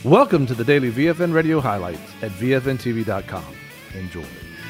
Welcome to the daily VFN radio highlights at VFNTV.com. Enjoy.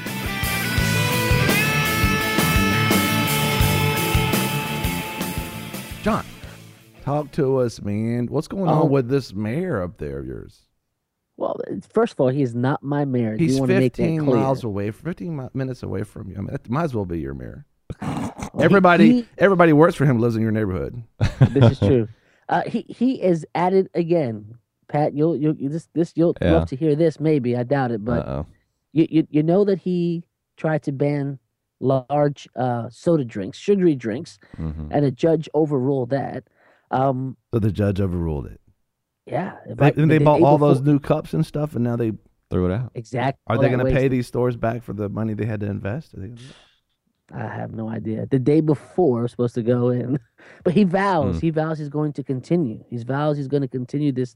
John, talk to us, man. What's going on with this mayor up there of yours? Well, first of all, he is not my mayor. He's you want to make that 15 clear? miles away, 15 minutes away from you. I mean, that might as well be your mayor. Everybody works for him, lives in your neighborhood. This is true. He is at it again. Pat, you'll love to hear this. Maybe I doubt it, but you know that he tried to ban large soda drinks, sugary drinks, and a judge overruled that. So the judge overruled it. Yeah, They bought all those new cups and stuff, and now they threw it out. Exactly. Are they going to pay these stores back for the money they had to invest? I have no idea. The day before, was supposed to go in, but he vows. He vows he's going to continue. He vows he's going to continue this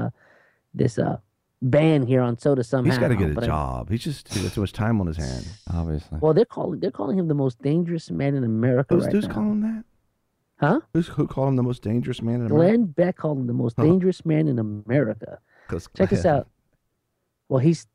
ban here on soda somehow. He's got to get a job. He's got too much time on his hands. Obviously. Well, they're calling him the most dangerous man in America. Who's calling that? Huh? Who called him the most dangerous man in America? Glenn Beck called him the most dangerous man in America. Check this out. Well, he's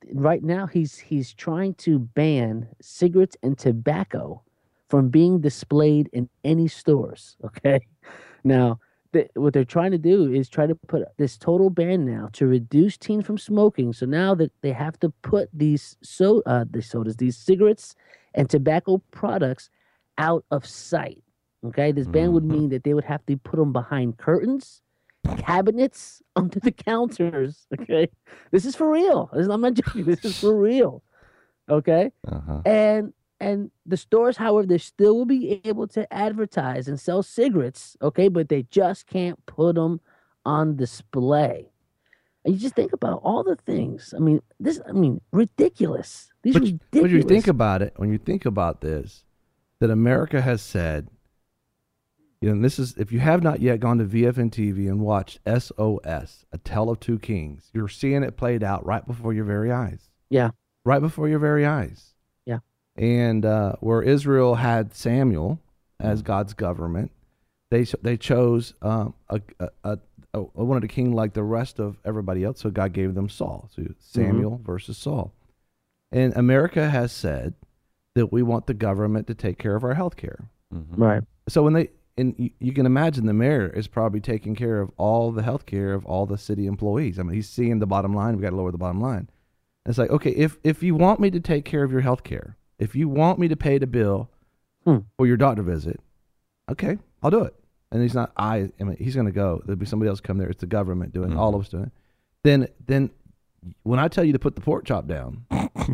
trying to ban cigarettes and tobacco from being displayed in any stores. Okay, now what they're trying to do is try to put this total ban now to reduce teens from smoking. So now that they have to put these cigarettes and tobacco products out of sight. Okay, this ban would mean that they would have to put them behind curtains, cabinets, under the counters. Okay, this is for real. I'm not joking. This is for real. Okay, and the stores, however, they still will be able to advertise and sell cigarettes. Okay, but they just can't put them on display. And you just think about all the things. Ridiculous. Ridiculous. When you think about this, that America has said. And this is, if you have not yet gone to VFN TV and watched SOS, A Tale of Two Kings, you're seeing it played out right before your very eyes. Yeah. Right before your very eyes. Yeah. And where Israel had Samuel as God's government, they chose wanted a king like the rest of everybody else, so God gave them Saul. So Samuel versus Saul. And America has said that we want the government to take care of our health care. Right. So and you can imagine the mayor is probably taking care of all the health care of all the city employees. I mean, he's seeing the bottom line. We got to lower the bottom line. And it's like, okay, if you want me to take care of your health care, if you want me to pay the bill for your doctor visit, okay, I'll do it. And he's not, he's going to go. There'll be somebody else come there. It's the government doing it, all of us doing it. Then when I tell you to put the pork chop down,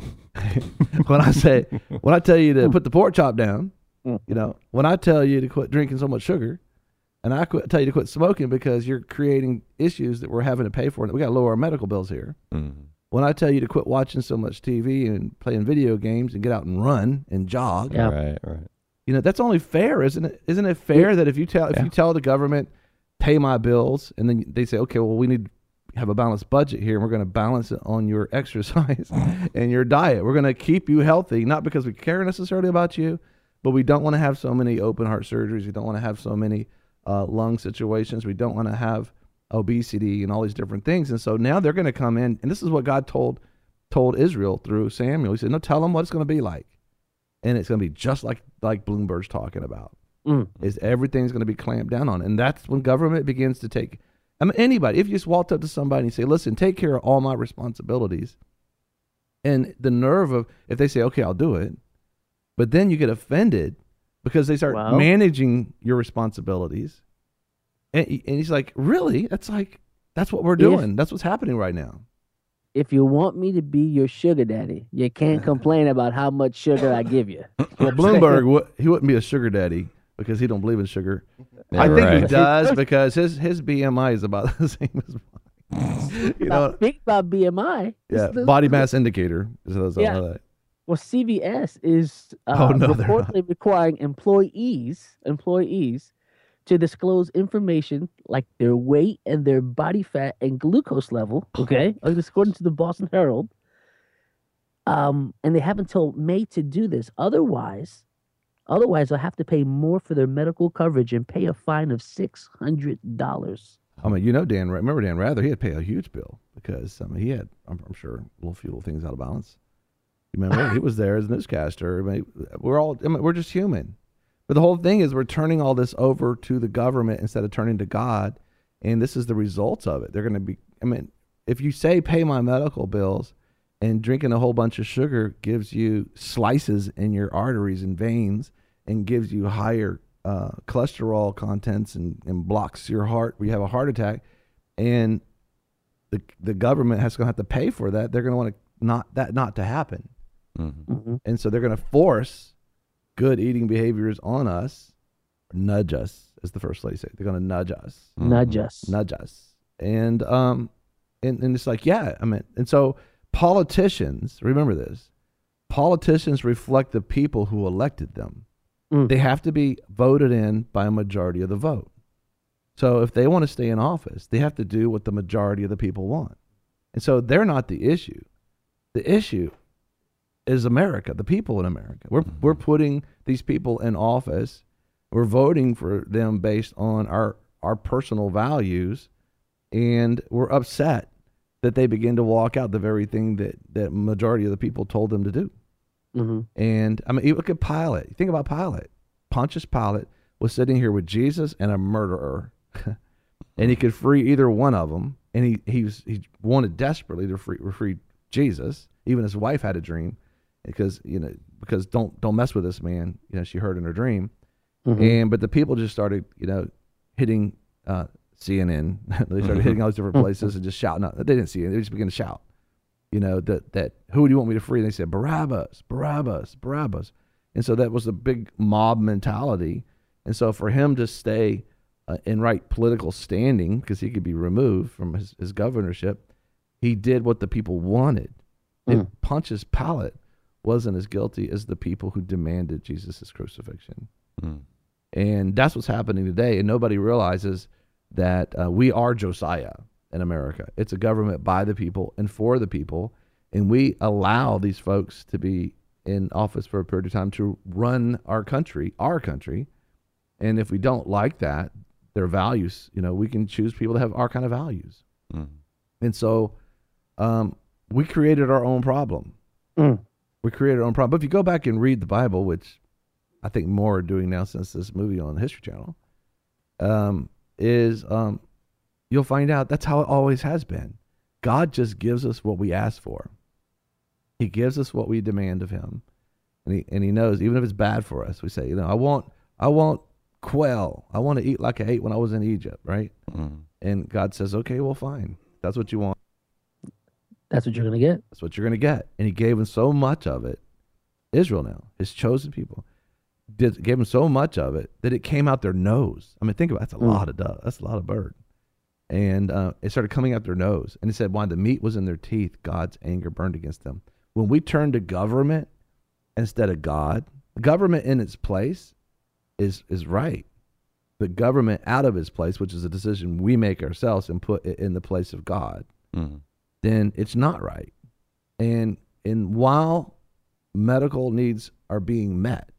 when I tell you to put the pork chop down, when I tell you to quit drinking so much sugar, and tell you to quit smoking because you're creating issues that we're having to pay for, and we got to lower our medical bills here. When I tell you to quit watching so much TV and playing video games and get out and run and jog, right. That's only fair, isn't it? Isn't it fair that if you tell the government pay my bills, and then they say, okay, well, we need to have a balanced budget here, and we're going to balance it on your exercise and your diet. We're going to keep you healthy, not because we care necessarily about you, but we don't want to have so many open heart surgeries. We don't want to have so many lung situations. We don't want to have obesity and all these different things. And so now they're going to come in, and this is what God told Israel through Samuel. He said, no, tell them what it's going to be like. And it's going to be just like Bloomberg's talking about. Is everything's going to be clamped down on. And that's when government begins to take, anybody, if you just walked up to somebody and say, listen, take care of all my responsibilities. And the nerve of, if they say, okay, I'll do it. But then you get offended because they start managing your responsibilities. And he's like, really? That's what we're doing. That's what's happening right now. If you want me to be your sugar daddy, you can't complain about how much sugar I give you. Well, Bloomberg, he wouldn't be a sugar daddy because he don't believe in sugar. Yeah, I think he does because his BMI is about the same as mine. Think about BMI. Yeah, body mass indicator. Yeah. Well, CVS is reportedly requiring employees to disclose information like their weight and their body fat and glucose level. Okay, according to the Boston Herald. And they have until May to do this. Otherwise, they'll have to pay more for their medical coverage and pay a fine of $600. I mean, you know, remember Dan Rather? He had to pay a huge bill because he had, I'm sure, a few little things out of balance. You remember? He was there as a newscaster. I mean, we're just human. But the whole thing is we're turning all this over to the government instead of turning to God, and this is the results of it. They're going to be, I mean, if you say pay my medical bills, and drinking a whole bunch of sugar gives you slices in your arteries and veins and gives you higher cholesterol contents and blocks your heart, we have a heart attack, and the government has going to have to pay for that. They're going to want not to happen. Mm-hmm. Mm-hmm. And so they're going to force good eating behaviors on us, nudge us, as the First Lady said. They're going to nudge us. Nudge us. And it's like, yeah, I mean, and so politicians, remember this, politicians reflect the people who elected them. They have to be voted in by a majority of the vote. So if they want to stay in office, they have to do what the majority of the people want. And so they're not the issue. The issue is America, the people in America. We're putting these people in office. We're voting for them based on our personal values, and we're upset that they begin to walk out the very thing that majority of the people told them to do. Mm-hmm. And I mean, you look at Pilate. Think about Pilate. Pontius Pilate was sitting here with Jesus and a murderer, and he could free either one of them. And he wanted desperately to free Jesus. Even his wife had a dream, because don't mess with this man. She heard in her dream, but the people just started hitting CNN. They started hitting all these different places and just shouting out. They didn't see it. They just began to shout. That who do you want me to free? And they said, Barabbas, Barabbas, Barabbas. And so that was a big mob mentality. And so for him to stay in right political standing, because he could be removed from his governorship, he did what the people wanted. Pontius Pilate wasn't as guilty as the people who demanded Jesus' crucifixion. And that's what's happening today. And nobody realizes that we are Josiah in America. It's a government by the people and for the people, and we allow these folks to be in office for a period of time to run our country. And if we don't like that, their values, we can choose people that have our kind of values. And so we created our own problem. We created our own problem. But if you go back and read the Bible, which I think more are doing now since this movie on the History Channel, you'll find out that's how it always has been. God just gives us what we ask for. He gives us what we demand of him. And he knows, even if it's bad for us, we say, I want quail. I want to eat like I ate when I was in Egypt, right? And God says, okay, well, fine. That's what you want. That's what you're going to get. That's what you're going to get. And he gave him so much of it. Israel now, his chosen people, gave him so much of it that it came out their nose. I mean, think about it. That's a lot of dove. That's a lot of bird. And it started coming out their nose. And he said, while the meat was in their teeth, God's anger burned against them. When we turn to government instead of God, government in its place is right. But government out of its place, which is a decision we make ourselves and put it in the place of God, then it's not right. And while medical needs are being met,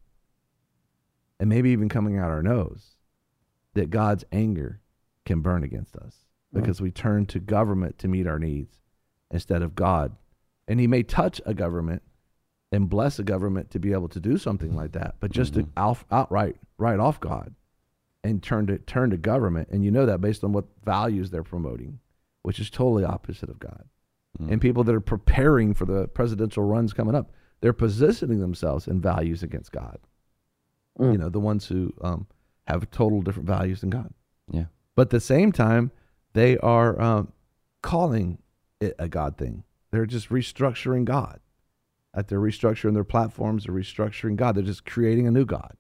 and maybe even coming out our nose, that God's anger can burn against us because we turn to government to meet our needs instead of God. And he may touch a government and bless a government to be able to do something like that, but just to outright write off God and turn to government. And you know that based on what values they're promoting, which is totally opposite of God. And people that are preparing for the presidential runs coming up, they're positioning themselves in values against God. The ones who have total different values than God. Yeah. But at the same time, they are calling it a God thing. They're just restructuring God. They're restructuring their platforms, they're restructuring God. They're just creating a new God.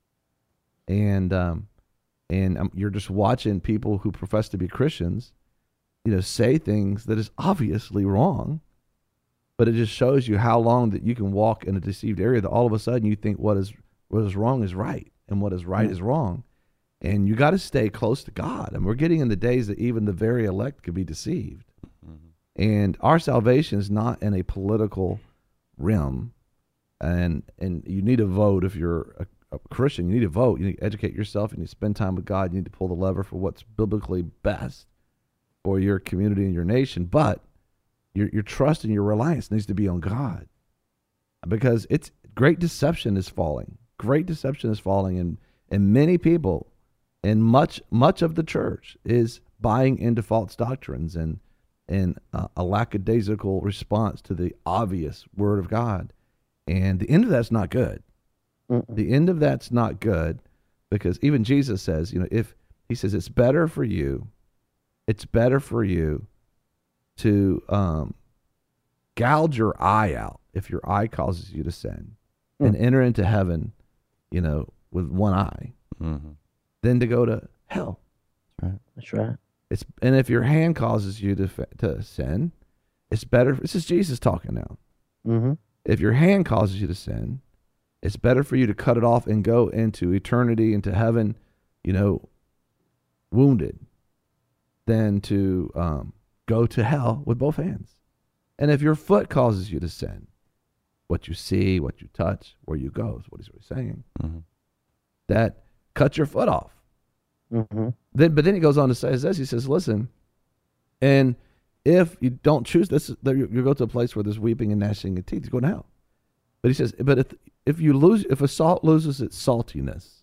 And you're just watching people who profess to be Christians, say things that is obviously wrong, but it just shows you how long that you can walk in a deceived area that all of a sudden you think what is wrong is right and what is right is wrong. And you got to stay close to God. And we're getting in the days that even the very elect could be deceived. And our salvation is not in a political realm. And you need to vote if you're a Christian. You need to vote. You need to educate yourself. You need to spend time with God. You need to pull the lever for what's biblically best. or your community and your nation, but your trust and your reliance needs to be on God, because it's great deception is falling. Great deception is falling, and many people, and much of the church is buying into false doctrines and a lackadaisical response to the obvious Word of God. And the end of that's not good. The end of that's not good, because even Jesus says, if he says it's better for you to gouge your eye out if your eye causes you to sin, and enter into heaven, with one eye, than to go to hell. That's right. And if your hand causes you to sin, it's better. This is Jesus talking now. Mm-hmm. If your hand causes you to sin, it's better for you to cut it off and go into eternity, into heaven, wounded, than to go to hell with both hands. And if your foot causes you to sin, what you see, what you touch, where you go is what he's really saying. That cut your foot off. But then he goes on to say this. He says, listen, and if you don't choose this, you go to a place where there's weeping and gnashing of teeth, you go to hell. But he says, but if a salt loses its saltiness,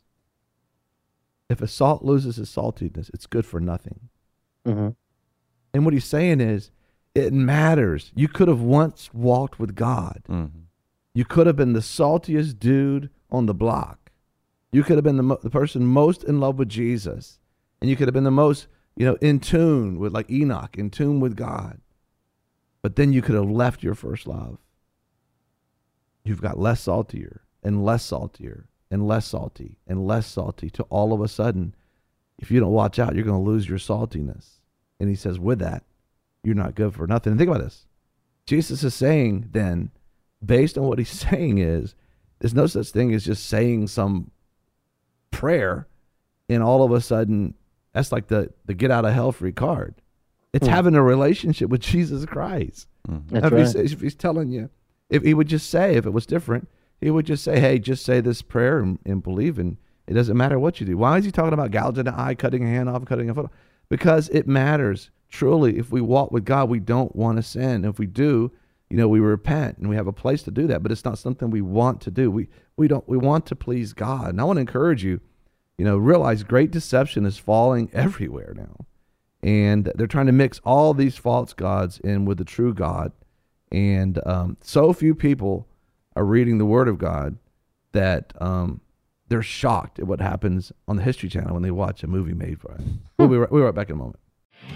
it's good for nothing. And what he's saying is, it matters. You could have once walked with God. You could have been the saltiest dude on the block. You could have been the person most in love with Jesus. And you could have been the most, in tune with, like Enoch, in tune with God. But then you could have left your first love. You've got less saltier and less saltier and less salty and less salty, to all of a sudden, if you don't watch out, you're going to lose your saltiness. And he says, with that, you're not good for nothing. And think about this. Jesus is saying then, based on what he's saying, is there's no such thing as just saying some prayer and all of a sudden that's like the get out of hell free card. It's having a relationship with Jesus Christ. That's right. If he's telling you, if he would just say, if it was different, he would just say, hey, just say this prayer and believe, and it doesn't matter what you do. Why is he talking about gouging an eye, cutting a hand off, cutting a foot off? Because it matters. Truly, if we walk with God, we don't want to sin. If we do, we repent, and we have a place to do that, but it's not something we want to do. We want to please God. And I want to encourage you, realize great deception is falling everywhere now. And they're trying to mix all these false gods in with the true God. And so few people are reading the Word of God that they're shocked at what happens on the History Channel when they watch a movie made for it. We'll be right back in a moment.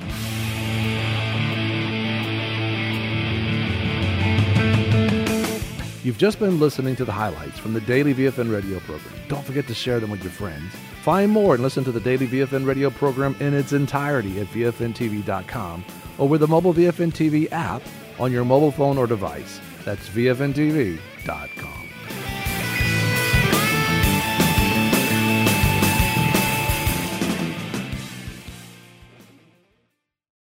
You've just been listening to the highlights from the Daily VFN radio program. Don't forget to share them with your friends. Find more and listen to the Daily VFN radio program in its entirety at VFNTV.com or with the mobile VFN TV app on your mobile phone or device. That's VFNTV.com.